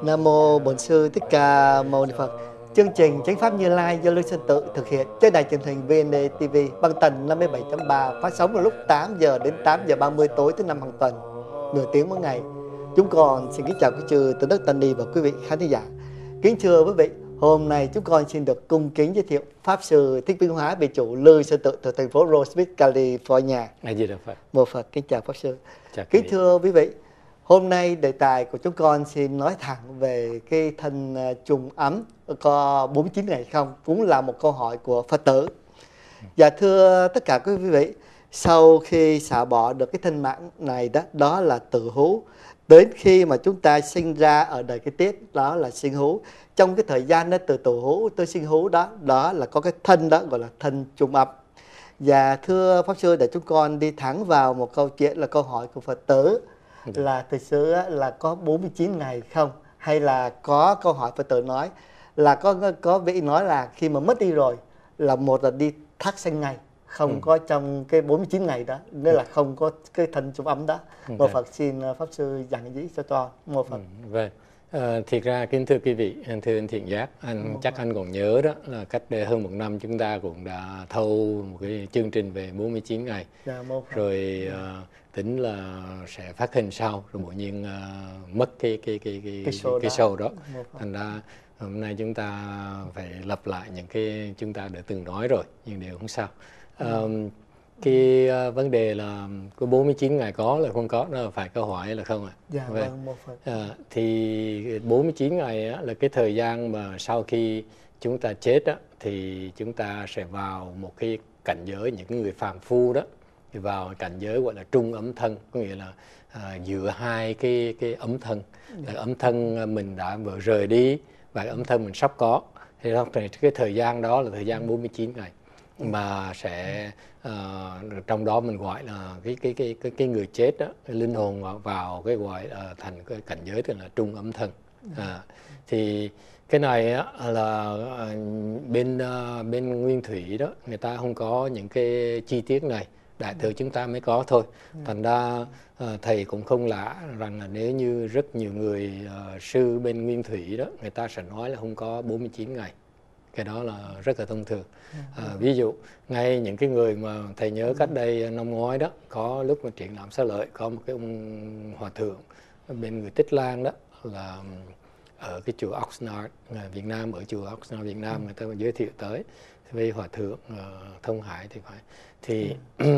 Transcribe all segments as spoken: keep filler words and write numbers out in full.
Nam mô Bổn Sư Thích Ca Mâu Ni Phật. Chương trình Chánh Pháp Như Lai do Lương Sơn Tự thực hiện trên đài truyền hình vê en a tê vê băng tần năm mươi bảy chấm ba, phát sóng vào lúc tám giờ đến tám giờ ba mươi tối thứ năm hàng tuần, nửa tiếng mỗi ngày. Chúng con xin kính chào quý chư Tôn Đức Tăng Ni và quý vị khán thính giả. Kính thưa quý vị, hôm nay chúng con xin được cung kính giới thiệu Pháp Sư Thích Vinh Hóa, vị chủ Lương Sơn Tự từ thành phố Rose Beach, California. A Di Đà Phật. Mô Phật, kính chào Pháp Sư. Chào Kính thưa quý vị, hôm nay đề tài của chúng con xin nói thẳng về cái thân trùng ấm có bốn mươi chín ngày không, cũng là một câu hỏi của Phật tử. Dạ thưa tất cả quý vị, sau khi xả bỏ được cái thân mạng này đó, đó là tử hú. Đến khi mà chúng ta sinh ra ở đời cái tiếp, đó là sinh hú. Trong cái thời gian đó từ tử hú tới sinh hú đó, đó là có cái thân đó gọi là thân trùng ấm. Và thưa Pháp Sư, để chúng con đi thẳng vào một câu chuyện là câu hỏi của Phật tử là thực sự là có bốn mươi chín ngày không, hay là có câu hỏi Phật tử nói là có có vị nói là khi mà mất đi rồi là một là đi thác sanh ngày, không ừ. có trong cái bốn mươi chín ngày đó, nên là không có cái thân trùng ấm đó. Okay. Mô Phật xin Pháp Sư giảng dĩ cho cho Mô Phật. Ừ, vâng. À, thiệt ra kính thưa quý vị, thưa anh Thiện Giác, anh Mô chắc Phật. Anh còn nhớ đó là cách đây hơn một năm chúng ta cũng đã thâu một cái chương trình về bốn mươi chín ngày. Dạ, Mô Phật. Rồi uh, tính là sẽ phát hình sau, rồi bỗng nhiên uh, mất cái cái cái cái cái show, cái show đó. Thành ra hôm nay chúng ta phải lặp lại những cái chúng ta đã từng nói rồi, nhưng đều không sao. Um, cái uh, vấn đề là có bốn mươi chín ngày có là không có, đó là phải câu hỏi là không ạ? À? Dạ vâng, Mô Phật. À, thì bốn mươi chín ngày á, là cái thời gian mà sau khi chúng ta chết á, thì chúng ta sẽ vào một cái cảnh giới, những người phàm phu đó thì vào cảnh giới gọi là trung ấm thân, có nghĩa là à, giữa hai cái cái ấm thân. Là ấm thân mình đã vừa rời đi và ấm thân mình sắp có, thì cái thời gian đó là thời gian bốn mươi chín ngày mà sẽ uh, trong đó mình gọi là cái cái cái cái, cái người chết đó, cái linh hồn vào, vào cái gọi uh, thành cái cảnh giới tức là trung ấm thân. À, thì cái này á, là uh, bên uh, bên Nguyên Thủy đó người ta không có những cái chi tiết này, Đại Thừa chúng ta mới có thôi. Thành ra uh, thầy cũng không lạ rằng là nếu như rất nhiều người uh, sư bên Nguyên Thủy đó người ta sẽ nói là không có bốn mươi chín ngày. Cái đó là rất là thông thường. À, ví dụ ngay những cái người mà thầy nhớ cách đây năm ngoái đó, có lúc mà triển lãm Xá Lợi có một cái ông hòa thượng bên người Tích Lan đó, là ở cái chùa Oxnard Việt Nam, ở chùa Oxnard Việt Nam người ta giới thiệu tới với hòa thượng uh, Thông Hải thì phải thì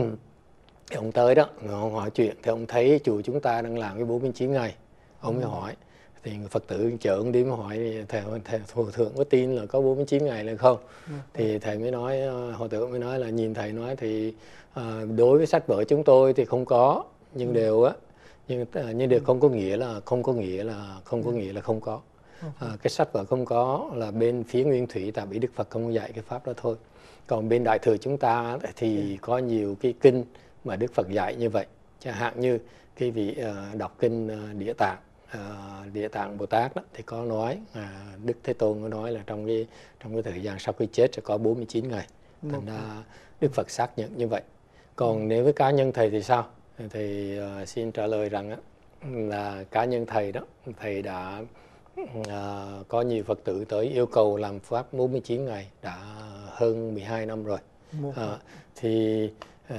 ông tới đó, ông hỏi chuyện thì ông thấy chùa chúng ta đang làm cái bốn mươi chín ngày, ông mới hỏi. Thì người Phật tử chợ ông đi mới hỏi thầy, thầy hòa thượng có tin là có bốn mươi chín ngày là không? Ừ. Thì thầy mới nói, hòa thượng mới nói là nhìn thầy nói thì à, đối với sách vở chúng tôi thì không có, nhưng ừ. đều á, nhưng nhưng đều không có nghĩa là không có nghĩa là không có nghĩa là không có. À, cái sách vở không có là bên phía Nguyên Thủy tại vì Đức Phật không dạy cái pháp đó thôi. Còn bên Đại Thừa chúng ta thì có nhiều cái kinh mà Đức Phật dạy như vậy. Chẳng hạn như cái vị uh, đọc kinh uh, Địa Tạng. Uh, Địa Tạng Bồ Tát đó, thì có nói uh, Đức Thế Tôn có nói là trong cái trong cái thời gian sau khi chết sẽ có bốn mươi chín ngày. Thành ra Đức Phật xác nhận như vậy. Còn ừ. nếu với cá nhân thầy thì sao? Thì uh, xin trả lời rằng á, là cá nhân thầy đó, thầy đã uh, có nhiều Phật tử tới yêu cầu làm pháp bốn mươi chín ngày đã hơn mười hai năm rồi. Uh, thì uh,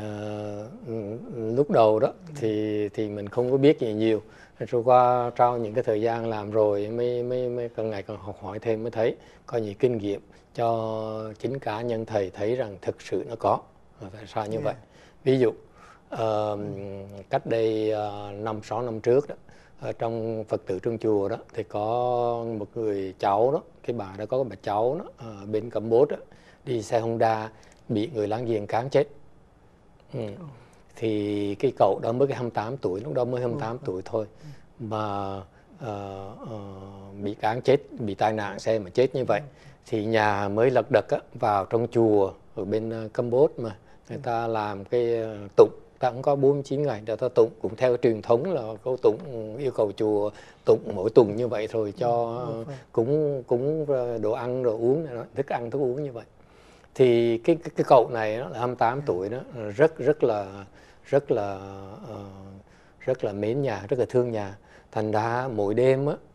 lúc đầu đó thì thì mình không có biết gì nhiều. Rồi qua trao những cái thời gian làm rồi mới mới mới càng ngày càng học hỏi thêm mới thấy có nhiều kinh nghiệm cho chính cá nhân thầy thấy rằng thực sự nó có. Tại sao như yeah. vậy? Ví dụ uh, cách đây năm sáu năm trước đó, ở trong Phật tử trong chùa đó thì có một người cháu đó, cái bà đó có cái bà cháu đó ở bên Campuchia đó, đi xe Honda bị người láng giềng cán chết. Ừ. Thì cái cậu đó mới cái hai mươi tám tuổi, lúc đó mới hai mươi tám tuổi thôi mà uh, uh, bị cán chết, bị tai nạn xe mà chết như vậy. Thì nhà mới lật đật á, vào trong chùa ở bên uh, Campuchia mà người ta làm cái uh, tụng, ta cũng có bốn mươi chín ngày người ta tụng, cũng theo truyền thống là câu tụng yêu cầu chùa tụng mỗi tuần như vậy rồi cho uh, cúng cúng đồ ăn đồ uống, thức ăn thức uống như vậy. Thì cái cái, cái cậu này đó, là hai mươi tám tuổi đó, rất rất là rất là uh, rất là mến nhà, rất là thương nhà. Thành ra mỗi đêm á,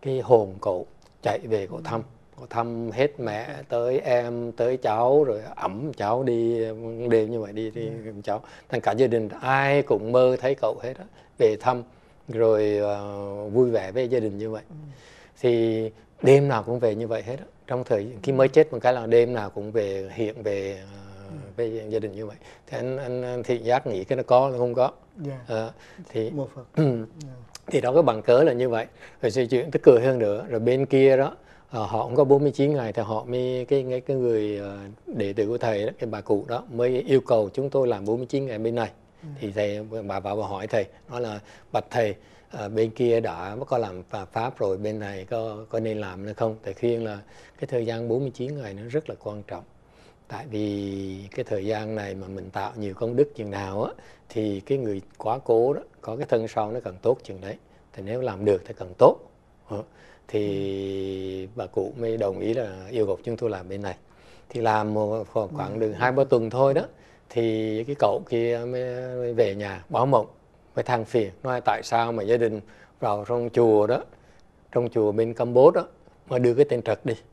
cái hồn cậu chạy về cậu thăm. Cậu thăm hết mẹ tới em tới cháu, rồi ẵm cháu đi đêm như vậy đi đi yeah. cháu. Thành cả gia đình ai cũng mơ thấy cậu hết đó, về thăm rồi uh, vui vẻ với gia đình như vậy. Ừ. Thì đêm nào cũng về như vậy hết đó. Trong thời khi mới chết một cái là đêm nào cũng về hiện về uh, với gia đình như vậy. Thì anh, anh, anh Thiện Giác nghĩ cái nó có là không có. Yeah. Uh, thì một phần. Yeah. Thì đó cái bằng cớ là như vậy. Rồi sự chuyện tức cười hơn nữa. Rồi bên kia đó uh, họ cũng có bốn mươi chín ngày thì họ mới cái cái, cái người uh, đệ tử của thầy đó, cái bà cụ đó mới yêu cầu chúng tôi làm bốn mươi chín ngày bên này. Ừ. Thì thầy bà vào và hỏi thầy, nói là bạch thầy, uh, bên kia đã có làm pháp rồi, bên này có có nên làm nữa không? Thầy khuyên là cái thời gian bốn mươi chín ngày nó rất là quan trọng. Tại vì cái thời gian này mà mình tạo nhiều công đức chừng nào á, thì cái người quá cố đó có cái thân sau nó càng tốt chừng đấy. Thì nếu làm được thì càng tốt. Thì bà cụ mới đồng ý là yêu cầu chúng tôi làm bên này. Thì làm một khoảng được hai ba tuần thôi đó, thì cái cậu kia mới về nhà báo mộng, mới than phiền, nói tại sao mà gia đình vào trong chùa đó, trong chùa bên Campuchia đó mà đưa cái tên Trật đi.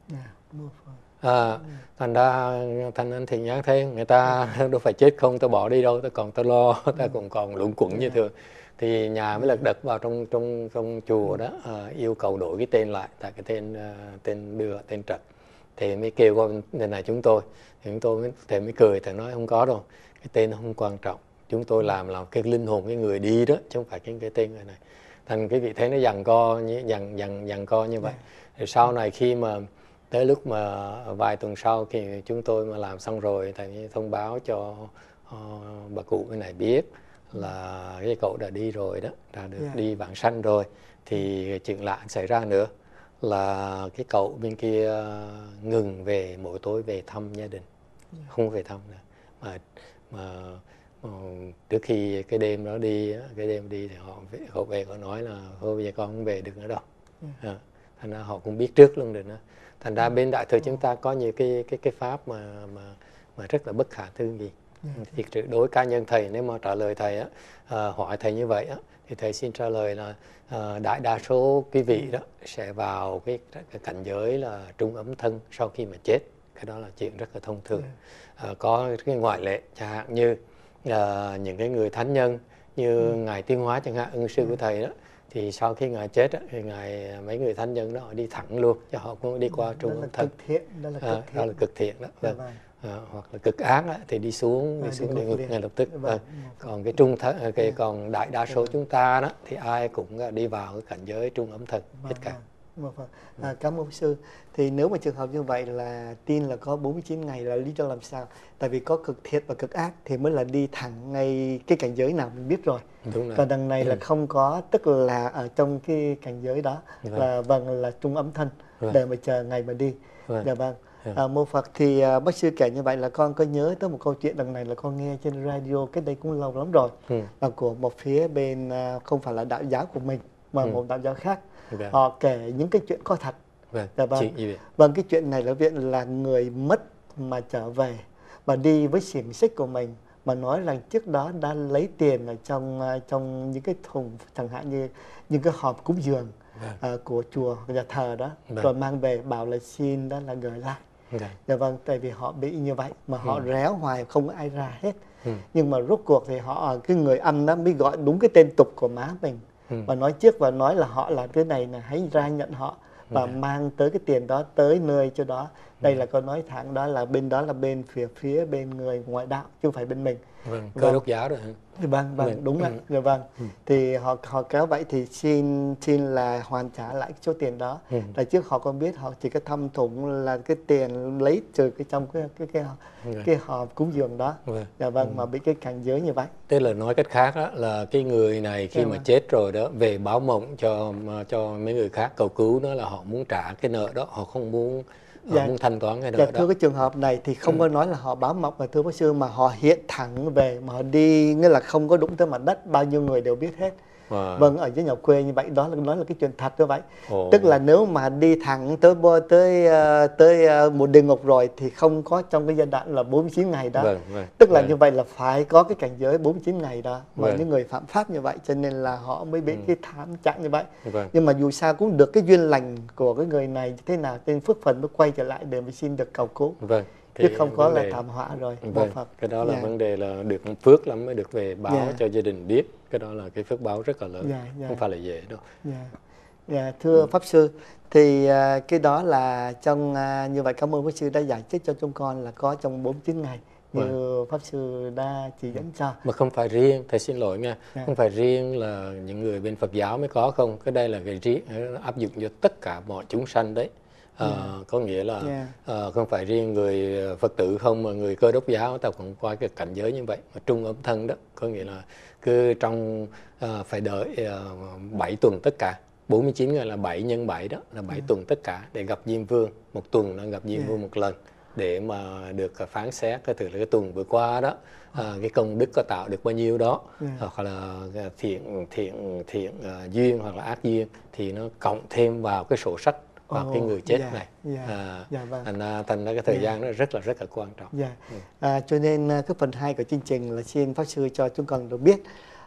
À, thành ra thành anh Thiện Giác thấy người ta đâu phải chết không, tao bỏ đi đâu, tao còn tao lo, tao cũng còn luẩn quẩn như thường. Thì nhà mới lật đật vào trong trong trong chùa đó, à, yêu cầu đổi cái tên lại, tại cái tên uh, tên đưa tên Trật. Thì mới kêu qua bên này chúng tôi, thì chúng tôi mới, thì mới cười, thì nói không có đâu, cái tên nó không quan trọng, chúng tôi làm là cái linh hồn cái người đi đó, chứ không phải cái cái tên người này. Thành cái vị thế nó giằng co như giằng giằng giằng co như vậy. Thì sau này khi mà tới lúc mà vài tuần sau khi chúng tôi mà làm xong rồi, thầy thông báo cho uh, bà cụ cái này biết là cái cậu đã đi rồi đó, đã được yeah. đi vãng sanh rồi. Thì chuyện lạ xảy ra nữa là cái cậu bên kia ngừng về mỗi tối về thăm gia đình, yeah. không về thăm nữa. Mà, mà, mà trước khi cái đêm đó đi, cái đêm đi thì họ về, họ về họ nói là thôi bây giờ con không về được nữa đâu. Yeah. À, thành ra họ cũng biết trước luôn rồi nữa. Thành ra bên Đại Thừa chúng ta có nhiều cái cái cái pháp mà mà mà rất là bất khả tư nghị. Yeah. Thì đối cá nhân thầy, nếu mà trả lời thầy á, uh, hỏi thầy như vậy á, thì thầy xin trả lời là uh, đại đa số quý vị đó sẽ vào cái, cái cảnh giới là trung ấm thân sau khi mà chết. Cái đó là chuyện rất là thông thường. Yeah. Uh, có cái ngoại lệ, chẳng hạn như uh, những cái người thánh nhân như yeah. ngài Tiên Hóa chẳng hạn, ưng sư yeah. của thầy đó, thì sau khi ngài chết á, thì ngài mấy người thánh nhân đó họ đi thẳng luôn, cho họ cũng đi qua trung ấm thân. Cực thiện, đó là cực thiện. À, đó là cực thiện đó. Vâng. Vâng. À, hoặc là cực ác á, thì đi xuống đi à, xuống địa ngục ngay lập tức. Vâng. Còn cái trung thân, cái yeah. còn đại đa số yeah. chúng ta đó thì ai cũng đi vào cái cảnh giới trung ấm thân hết cả. Vâng. Vâng. À, cảm ơn sư. Thì nếu mà trường hợp như vậy là tin là có bốn mươi chín ngày là lý do làm sao? Tại vì có cực thiện và cực ác thì mới là đi thẳng ngay cái cảnh giới nào mình biết rồi. Còn đằng này ừ. là không có, tức là ở trong cái cảnh giới đó vâng. là vâng là trung ấm thân vâng. để mà chờ ngày mà đi. Vâng. Dạ vâng. À, mô Phật thì à, bác sư kể như vậy là con có nhớ tới một câu chuyện đằng này là con nghe trên radio cách đây cũng lâu lắm rồi. Ừ. Là của một phía bên à, không phải là đạo giáo của mình mà ừ. một đạo giáo khác. Okay. Họ kể những cái chuyện có thật. Vâng. Dạ vâng. Vâng, cái chuyện này là viện là người mất mà trở về và đi với xiềng xích của mình, mà nói rằng trước đó đã lấy tiền ở trong trong những cái thùng, chẳng hạn như những cái hộp cúng dường vâng. uh, của chùa nhà thờ đó, vâng. rồi mang về bảo là xin đó là gửi lại. Okay. Dạ vâng, tại vì họ bị như vậy mà họ ừ. réo hoài không có ai ra hết. Ừ. Nhưng mà rốt cuộc thì họ, cái người ăn đó mới gọi đúng cái tên tục của má mình. Ừ. Và nói trước và nói là họ là cái này là hãy ra nhận họ và okay. mang tới cái tiền đó tới nơi cho đó. Đây ừ. là con nói thẳng đó là bên đó là bên phía phía bên người ngoại đạo chứ không phải bên mình. Vâng, cơ đốc giáo rồi hả? Vâng, vâng, đúng ạ. Ừ. Vâng. Ừ. Thì họ họ kéo vậy thì xin xin là hoàn trả lại số tiền đó. Ừ. Là trước họ còn biết họ chỉ có thâm thủng là cái tiền lấy trừ cái trong cái cái cái cái, cái hộp cúng dường đó. Vâng. Dạ vâng, ừ. mà bị cái cảnh giới như vậy. Tức là nói cách khác đó là cái người này khi dạ mà vâng. chết rồi đó về báo mộng cho cho mấy người khác cầu cứu, đó là họ muốn trả cái nợ đó, họ không muốn họ dạ, muốn thanh toán cái nợ dạ, đó. Thưa cái trường hợp này thì không ừ. có nói là họ báo mộng mà thưa bác sư, mà họ hiện thẳng về mà họ đi, nghĩa là không có đụng tới mặt đất, bao nhiêu người đều biết hết. À. Vâng, ở dưới nhà quê như vậy, đó là nói là cái chuyện thật như vậy. Ồ. Tức là nếu mà đi thẳng tới tới tới một địa ngục rồi thì không có trong cái giai đoạn là bốn mươi chín ngày đó. Vâng, vâng, Tức là vâng. như vậy là phải có cái cảnh giới bốn mươi chín ngày đó. Và Vâng. những người phạm pháp như vậy cho nên là họ mới bị Ừ. cái thảm trạng như vậy. Vâng. Nhưng mà dù sao cũng được cái duyên lành của cái người này thế nào, trên phước phần mới quay trở lại để mà xin được cầu cứu. Vâng. Chứ không có vấn là đề... thảm họa rồi. Vâng, Phật. cái đó là Dạ. vấn đề là được phước lắm mới được về báo Dạ. cho gia đình biết. Cái đó là cái phước báo rất là lớn, Dạ, dạ. không phải là dễ đâu. Dạ. Dạ, thưa Pháp Sư, thì à, cái đó là trong à, như vậy cảm ơn Pháp Sư đã giải thích cho chúng con là có trong bốn mươi chín ngày như Vâng. Pháp Sư đã chỉ dẫn cho. Mà không phải riêng, thầy xin lỗi nha, Dạ. không phải riêng là những người bên Phật giáo mới có không, cái đây là cái riêng áp dụng cho tất cả mọi chúng sanh đấy. À, Yeah. có nghĩa là Yeah. à, không phải riêng người Phật tử không, mà người Cơ Đốc giáo ta cũng qua cái cảnh giới như vậy, mà trung âm thân đó, có nghĩa là cứ trong à, phải đợi à, bảy tuần tất cả, bốn mươi chín ngày là bảy nhân bảy đó, là bảy Yeah. tuần tất cả để gặp Diêm Vương, một tuần nó gặp Diêm Yeah. Vương một lần để mà được phán xét cái thử là cái tuần vừa qua đó à, cái công đức có tạo được bao nhiêu đó. Yeah. Hoặc là thiện thiện thiện uh, duyên hoặc là ác duyên thì nó cộng thêm vào cái sổ sách vào oh, cái người chết yeah, này. Yeah, à, yeah, vâng. Thành ra thành ra cái thời yeah. gian nó rất là rất là quan trọng. Yeah. Ừ. À, cho nên cái phần hai của chương trình là xin Pháp Sư cho chúng con được biết.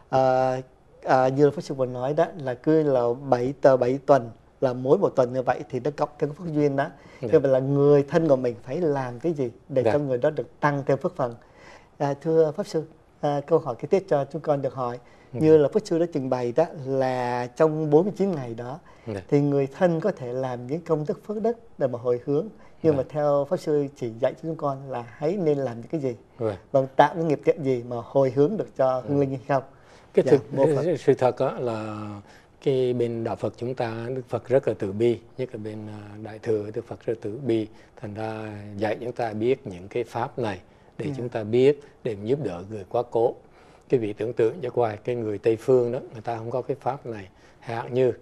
À, à, như Pháp Sư vừa nói đó là cứ là bảy tờ bảy tuần, là mỗi một tuần như vậy thì nó cộng thêm phước duyên đó. Như vậy là người thân của mình phải làm cái gì để yeah. cho người đó được tăng thêm phước phần. À, thưa Pháp Sư, à, câu hỏi kế tiếp cho chúng con được hỏi. Yeah. Như là Pháp Sư đã trình bày đó là trong bốn mươi chín ngày đó yeah. thì người thân có thể làm những công đức phước đức để mà hồi hướng. Nhưng yeah. mà theo Pháp Sư chỉ dạy cho chúng con là hãy nên làm những cái gì yeah. và tạo những nghiệp thiện gì mà hồi hướng được cho hương linh hay không. Cái thực, dạ, sự thật đó là cái bên đạo Phật chúng ta, Đức Phật rất là từ bi, nhất là bên Đại Thừa Đức Phật rất từ bi, thành ra dạy chúng ta biết những cái pháp này để yeah. chúng ta biết để giúp đỡ người quá cố. Cái vị tưởng tượng cho qua cái người Tây Phương đó, người ta không có cái pháp này. Hạn như uh,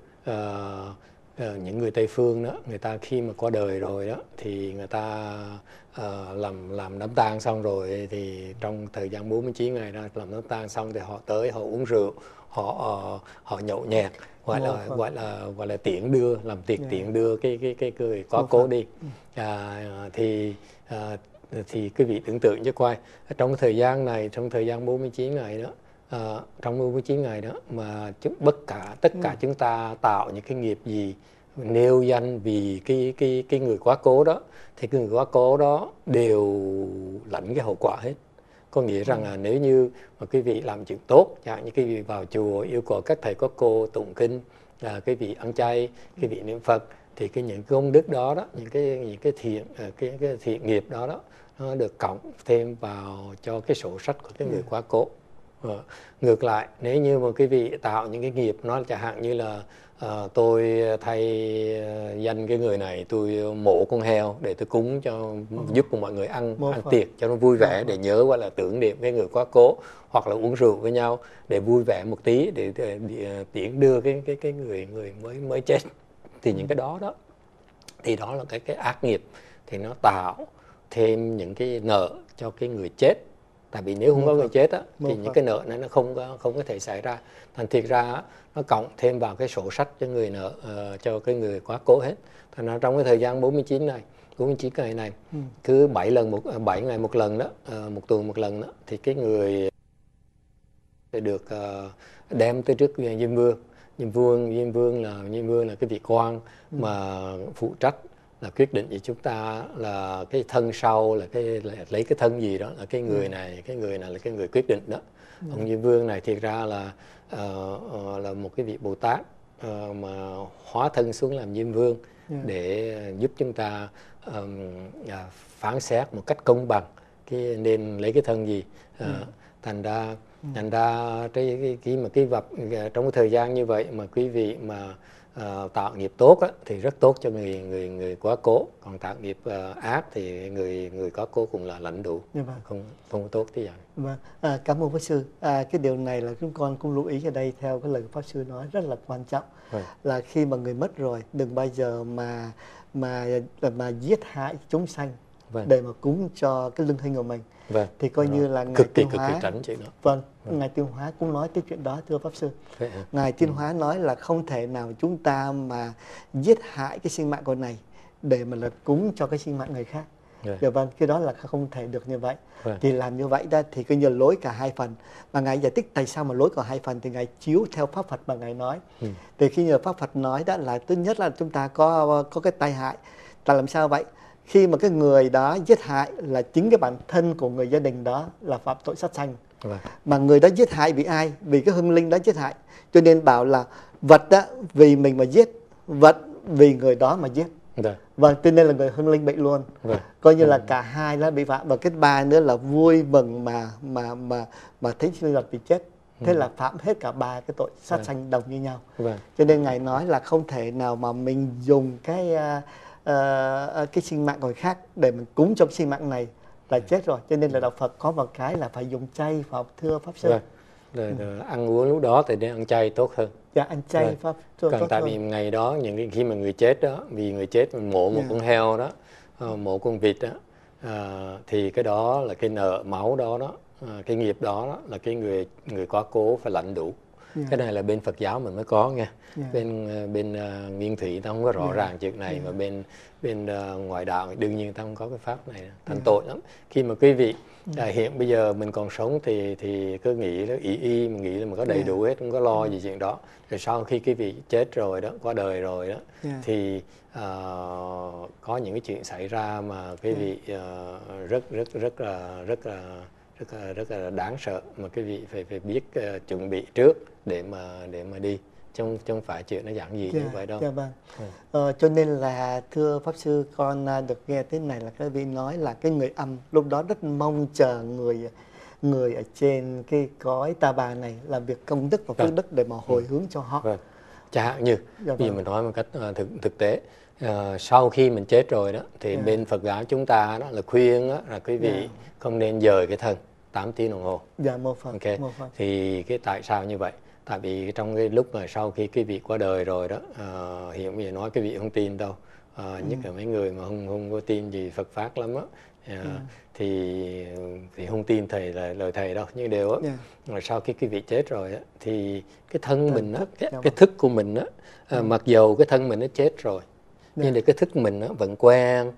uh, những người Tây Phương đó, người ta khi mà qua đời rồi đó thì người ta uh, làm làm đám tang xong rồi thì trong thời gian bốn mươi chín ngày đó làm đám tang xong thì họ tới họ uống rượu, họ uh, họ nhậu nhẹt, gọi là oh, gọi là gọi là tiễn đưa, làm tiệc yeah. tiễn đưa cái cái cái người quá cố đi. Uh, thì uh, thì quý vị tưởng tượng cho coi trong cái thời gian này, trong thời gian bốn mươi chín ngày đó, à, trong bốn mươi chín ngày đó mà chúng, bất cả tất cả ừ. chúng ta tạo những cái nghiệp gì nêu danh vì cái cái cái người quá cố đó, thì cái người quá cố đó đều lãnh cái hậu quả hết. Có nghĩa rằng là nếu như mà quý vị làm chuyện tốt, chẳng như quý vị vào chùa yêu cầu các thầy các cô tụng kinh, là quý vị ăn chay, quý vị niệm Phật, thì cái những công đức đó đó, những cái những cái thiện cái cái thiện nghiệp đó đó nó được cộng thêm vào cho cái sổ sách của cái người quá cố. À, ngược lại, nếu như mà quý vị tạo những cái nghiệp nó chẳng hạn như là à, tôi thay danh cái người này, tôi mổ con heo để tôi cúng cho ừ. giúp cho mọi người ăn Mô ăn tiệc cho nó vui vẻ ừ. để nhớ gọi là tưởng niệm cái người quá cố, hoặc là uống rượu với nhau để vui vẻ một tí để, để, để tiễn đưa cái cái cái người người mới mới chết, thì ừ. những cái đó đó thì đó là cái cái ác nghiệp, thì nó tạo thêm những cái nợ cho cái người chết. Tại vì nếu không có người chết á, thì những cái nợ này nó không có không có thể xảy ra. Thành thiệt ra nó cộng thêm vào cái sổ sách cho người nợ uh, cho cái người quá cố hết. Thành ra trong cái thời gian bốn mươi chín này, bốn mươi chín ngày này, ừ. cứ bảy lần một bảy ngày một lần đó, uh, một tuần một lần đó, thì cái người sẽ được uh, đem tới trước Diêm Vương. Diêm Vương, Diêm Vương là Diêm Vương là cái vị quan ừ. mà phụ trách là quyết định với chúng ta là cái thân sau là cái là lấy cái thân gì đó, là cái người này, cái người này là cái người quyết định đó. Ừ. Ông Diêm Vương này thiệt ra là uh, uh, là một cái vị Bồ Tát uh, mà hóa thân xuống làm Diêm Vương yeah. để giúp chúng ta um, uh, phán xét một cách công bằng cái nên lấy cái thân gì. Uh, ừ. Thành ra ừ. thành ra cái cái cái mà cái vật trong cái thời gian như vậy mà quý vị mà Uh, tạo nghiệp tốt á, thì rất tốt cho người người người quá cố, còn tạo nghiệp uh, ác thì người người quá cố cũng là lãnh đủ, vâng. không không tốt thế vậy. Vâng. À, cảm ơn Pháp Sư. À, cái điều này là chúng con cũng lưu ý ở đây theo cái lời Pháp Sư nói rất là quan trọng, vâng. là khi mà người mất rồi đừng bao giờ mà mà mà giết hại chúng sanh vâng. để mà cúng cho cái lưng hinh của mình. Vâng. Thì coi Đó. như là Ngài cực kỳ Tiên cực Hóa, kỳ tránh chuyện đó. Vâng, vâng. Ngài Tiên Hóa cũng nói tới chuyện đó thưa Pháp Sư. Vậy Ngài Tiên ừ. Hóa nói là không thể nào chúng ta mà giết hại cái sinh mạng con này để mà là cúng cho cái sinh mạng người khác. Rồi. Dạ vâng, cái đó là không thể được như vậy. Vâng. Thì làm như vậy đó thì coi như lỗi cả hai phần. Mà Ngài giải thích tại sao mà lỗi cả hai phần thì Ngài chiếu theo pháp Phật mà Ngài nói. Ừ. Thì khi nhờ pháp Phật nói đó là thứ nhất là chúng ta có có cái tai hại. Là làm sao vậy? Khi mà cái người đó giết hại là chính cái bản thân của người gia đình đó là phạm tội sát sanh. Vâng. Mà người đó giết hại vì ai? Vì cái hung linh đó giết hại. Cho nên bảo là vật đó vì mình mà giết, vật vì người đó mà giết. Vâng, vâng, cho nên là người hung linh bị luôn. Vâng. Coi như là cả hai là bị phạm. Và cái ba nữa là vui mừng mà mà mà mà thấy sinh vật bị chết. Thế ừ. là phạm hết cả ba cái tội sát vâng. sanh đồng như nhau. Vâng. Cho nên Ngài nói là không thể nào mà mình dùng cái uh, uh, cái sinh mạng người khác để mình cúng cho cái sinh mạng này là chết rồi. Cho nên là đạo Phật có một cái là phải dùng chay, phải thưa Pháp Sư. Vâng. Rồi, ừ. ăn uống lúc đó thì nên ăn chay tốt hơn. Dạ, ăn chay rồi. Pháp Còn tốt tại hơn. Vì ngày đó những cái khi mà người chết đó, vì người chết mình mổ một yeah. con heo đó, uh, mổ con vịt đó, uh, thì cái đó là cái nợ máu đó đó, uh, cái nghiệp đó, đó là cái người người quá cố phải lãnh đủ. Yeah. Cái này là bên Phật giáo mình mới có nha. Yeah. Bên uh, bên uh, Nguyên Thủy ta không có rõ yeah. ràng chuyện này, yeah. mà bên bên uh, ngoại đạo đương nhiên ta không có cái pháp này, thành yeah. tội lắm. Khi mà quý vị À, hiện bây giờ mình còn sống thì thì cứ nghĩ là ý y mình nghĩ là mình có đầy yeah. đủ hết, không có lo gì chuyện đó. Rồi sau khi cái vị chết rồi đó, qua đời rồi đó, yeah. thì uh, có những cái chuyện xảy ra mà cái vị uh, rất rất rất là rất là rất là rất là đáng sợ, mà cái vị phải phải biết uh, chuẩn bị trước để mà để mà đi. Không, không phải chuyện nó giản dị yeah, như vậy đâu. Yeah, vâng. ừ. ờ, cho nên là thưa Pháp Sư, con được nghe thế này là cái vị nói là cái người âm lúc đó rất mong chờ người người ở trên cái cõi ta bà này làm việc công đức và phước đức để mà hồi ừ. hướng cho họ. Vâng. Chẳng hạn như dạ, bây giờ mình nói một cách uh, thực thực tế, uh, sau khi mình chết rồi đó thì yeah. bên Phật giáo chúng ta đó là khuyên đó, là quý vị yeah. không nên dời cái thân tám tiếng đồng hồ. Dạ, mô Phật. Okay. Mô Phật. Thì cái tại sao như vậy? Tại vì trong cái lúc mà sau khi cái vị qua đời rồi đó, uh, hiện bây giờ nói cái vị không tin đâu, uh, ừ. nhất là mấy người mà không không có tin gì Phật pháp lắm á, uh, ừ. thì thì không tin thầy là lời thầy đâu, nhưng đều á, yeah. rồi sau khi cái vị chết rồi á, thì cái thân Thần mình á, cái, cái thức của mình á, uh, ừ. mặc dầu cái thân mình nó chết rồi, yeah. nhưng mà cái thức mình á vẫn quen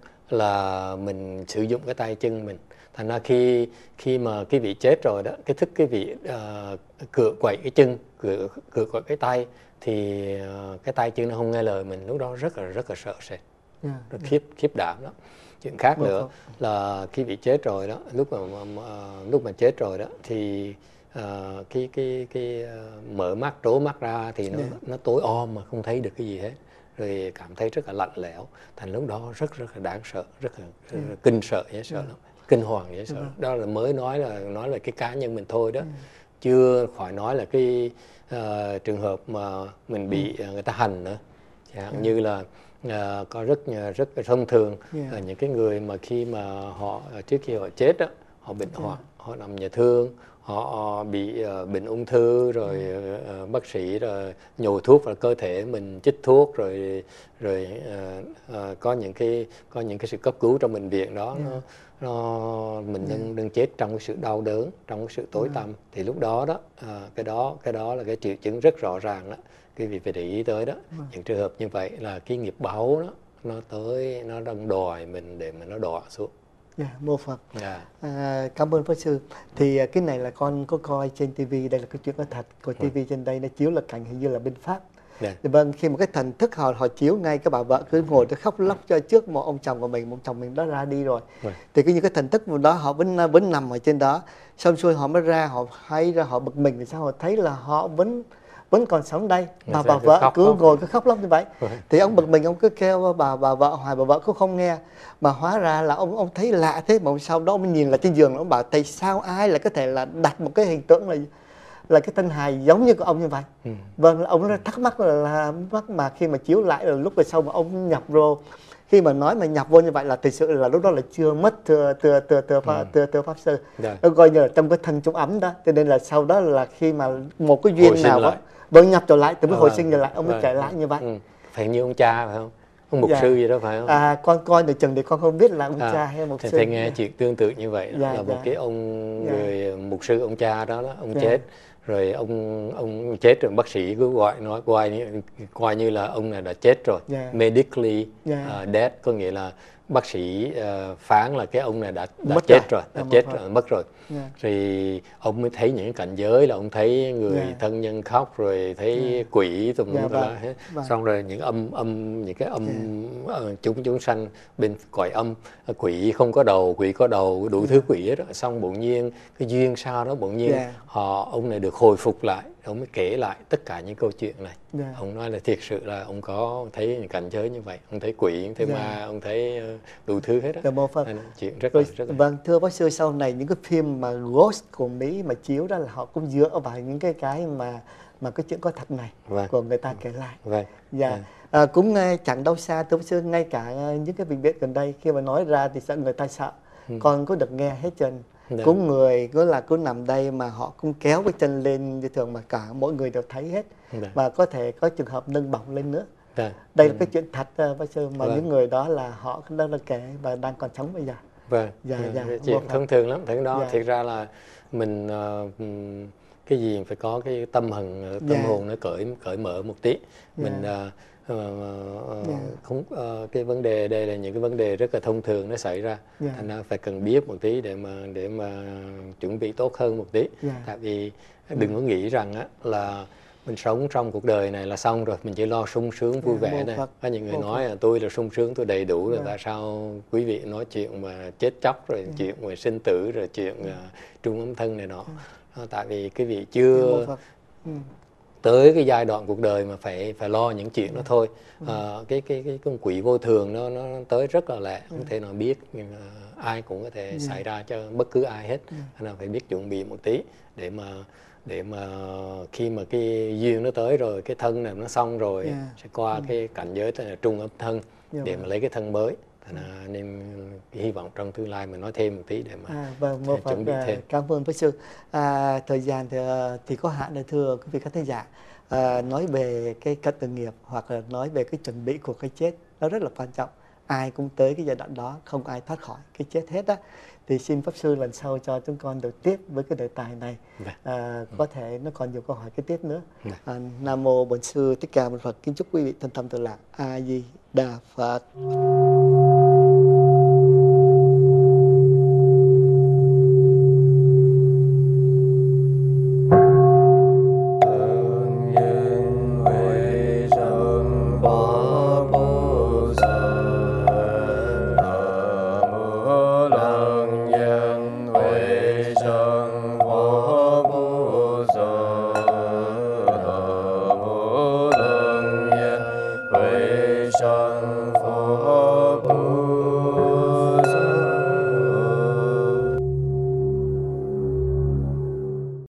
là mình sử dụng cái tay chân mình. Thành ra khi khi mà cái vị chết rồi đó, cái thức cái vị uh, cựa quậy cái chân, cựa cựa quậy cái tay, thì uh, cái tay chân nó không nghe lời mình, lúc đó rất là rất là sợ sệt, yeah, rất yeah. khiếp khiếp đảm đó. Chuyện khác yeah. nữa là khi vị chết rồi đó, lúc mà uh, lúc mà chết rồi đó thì uh, cái cái cái uh, mở mắt trố mắt ra thì nó yeah. nó tối om mà không thấy được cái gì hết, rồi cảm thấy rất là lạnh lẽo. Thành lúc đó rất rất là đáng sợ, rất là, rất là yeah. kinh sợ dễ sợ yeah. lắm, kinh hoàng dễ sợ. Uh-huh. Đó là mới nói là nói là cái cá nhân mình thôi đó, uh-huh. chưa khỏi nói là cái uh, trường hợp mà mình bị uh, người ta hành nữa. Chẳng hạn uh-huh. như là uh, có rất rất thông thường yeah. là những cái người mà khi mà họ trước khi họ chết đó, họ bệnh hoạn, yeah. họ nằm nhà thương, họ bị uh, bệnh ung thư rồi uh, bác sĩ rồi nhồi thuốc vào cơ thể mình, chích thuốc rồi rồi uh, uh, có những cái có những cái sự cấp cứu trong bệnh viện đó, yeah. nó, nó mình yeah. đừng, đừng chết trong cái sự đau đớn, trong cái sự tối yeah. tăm, thì lúc đó đó uh, cái đó cái đó là cái triệu chứng rất rõ ràng đó, cái việc phải để ý tới đó. Yeah. Những trường hợp như vậy là cái nghiệp báo đó nó tới, nó đang đòi mình để mà nó đọa xuống. Dạ, yeah, mô Phật. Yeah. À, cảm ơn Pháp Sư. Thì cái này là con có coi trên ti vi, đây là cái chuyện có thật. Coi ti vi trên đây nó chiếu là cảnh hình như là bên Pháp. Yeah. Thì vâng, khi một cái thần thức họ họ chiếu ngay, cái bà vợ cứ ngồi khóc lóc cho trước một ông chồng của mình, một chồng mình đó ra đi rồi. Yeah. Thì cái như cái thần thức đó họ vẫn vẫn nằm ở trên đó. Xong xuôi họ mới ra, họ hay ra họ bực mình thì sao họ thấy là họ vẫn vẫn còn sống đây, mà bà vợ cứ khóc, ngồi cứ khóc lóc như vậy. Rồi. Thì ông bực mình, ông cứ kêu bà bà vợ hoài, bà vợ cũng không nghe. Mà hóa ra là ông ông thấy lạ thế, mà sau đó ông nhìn là trên giường, ông bảo tại sao ai lại có thể là đặt một cái hình tượng là là cái thân hài giống như của ông như vậy. Ừ. Vâng, ông nó thắc mắc là, là mắc mà khi mà chiếu lại là lúc về sau mà ông nhập vô, khi mà nói mà nhập vô như vậy là thực sự là lúc đó là chưa mất thưa thưa thưa thưa ừ. thưa, thưa Pháp Sư. Nó coi như là trong cái thân trung ấm đó, cho nên là sau đó là khi mà một cái duyên nào đó vâng nhập trở lại từ mới hồi sinh trở lại, ông mới trở lại như vậy. Ừ. Phải như ông cha phải không? ông mục dạ. sư gì đó phải không? À, con coi được chừng thì con không biết là ông À, cha hay mục thì sư. thầy nghe Dạ. chuyện tương tự như vậy đó, Dạ, là một dạ. cái ông Dạ. người mục sư, ông cha đó, đó ông Dạ. chết rồi, ông ông chết rồi bác sĩ cứ gọi nói coi như coi như là ông này đã chết rồi, Dạ. medically Dạ. uh, dead, có nghĩa là bác sĩ uh, phán là cái ông này đã đã Mất chết rồi. rồi, đã Dạ, chết mất rồi. rồi, mất rồi. Dạ. Thì ông mới thấy những cảnh giới là ông thấy người Dạ. thân nhân khóc, rồi thấy Dạ. quỷ tùm Dạ, lum tà la vâng. hết. Vâng. Xong rồi những âm âm những cái âm Dạ. uh, chúng chúng sanh bên cõi âm, quỷ không có đầu, quỷ có đầu, đủ Dạ. thứ quỷ hết. Xong bỗng nhiên cái duyên sao đó bỗng nhiên Dạ. họ ông này được hồi phục lại, ông mới kể lại tất cả những câu chuyện này. Dạ. Ông nói là thiệt sự là ông có thấy những cảnh giới như vậy, ông thấy quỷ, ông thấy Dạ. ma, ông thấy uh, đủ thứ hết á. Dạ, mô Phật. Chuyện rất Rồi, là rất là vâng, thưa bác sư, sau này những cái phim mà Ghost của Mỹ mà chiếu ra là họ cũng dựa vào những cái cái mà mà cái chuyện có thật này, vâng, của người ta kể lại. Vâng. Dạ. Vâng. À, cũng chẳng đâu xa, thưa bác sư, ngay cả những cái bệnh viện gần đây khi mà nói ra thì sợ người ta sợ. Ừ. Con có được nghe hết trơn. Dạ. Cũng người cứ là cứ nằm đây mà họ cũng kéo cái chân lên như thường mà cả mỗi người đều thấy hết. Dạ. Và có thể có trường hợp nâng bỏng lên nữa. Dạ. Đây là cái chuyện thật bác sư mà vâng. những người đó là họ đang là kể và đang còn sống bây giờ. Vâng. Dạ, dạ. dạ. Chuyện thông thường lắm, thế đó. Dạ. Thiệt ra là mình uh, cái gì phải có cái tâm hồn, tâm yeah. hồn nó cởi cởi mở một tí. Yeah. Mình uh, uh, yeah. không uh, cái vấn đề đây là những cái vấn đề rất là thông thường nó xảy ra. Yeah. Thành ra phải cần biết một tí để mà để mà chuẩn bị tốt hơn một tí. Yeah. Tại vì đừng có nghĩ rằng á là mình sống trong cuộc đời này là xong rồi, mình chỉ lo sung sướng vui yeah, vẻ này. Có những người nói là tôi là sung sướng, tôi đầy đủ rồi, yeah. tại sao quý vị nói chuyện mà chết chóc rồi, yeah. chuyện về sinh tử rồi chuyện yeah. uh, trung âm thân này nọ. Yeah. Tại vì cái vị chưa ừ. tới cái giai đoạn cuộc đời mà phải phải lo những chuyện yeah. đó thôi. Yeah. À, cái cái cái con quỷ vô thường nó nó tới rất là lẹ, không yeah. thể nào biết, nhưng mà ai cũng có thể yeah. xảy ra cho bất cứ ai hết. Yeah. Nên là phải biết chuẩn bị một tí để mà để mà khi mà cái duyên nó tới rồi, cái thân này nó xong rồi yeah. sẽ qua yeah. cái cảnh giới là trung âm thân yeah. để mà lấy cái thân mới. À, nên hy vọng trong tương lai mình nói thêm một tí để mà à, vâng, một chuẩn bị thêm. Cảm ơn bác sư. À, thời gian thì, thì có hạn, để thưa quý vị khán thính giả, à, nói về cái cận tử nghiệp hoặc là nói về cái chuẩn bị của cái chết nó rất là quan trọng. Ai cũng tới cái giai đoạn đó, không ai thoát khỏi cái chết hết á. Thì xin pháp sư lần sau cho chúng con được tiếp với cái đề tài này. À, có thể nó còn nhiều câu hỏi kế tiếp nữa. À, Nam mô Bổn Sư Thích Ca Mâu Ni Phật. Kính chúc quý vị thân tâm tự lạc. A Di Đà Phật.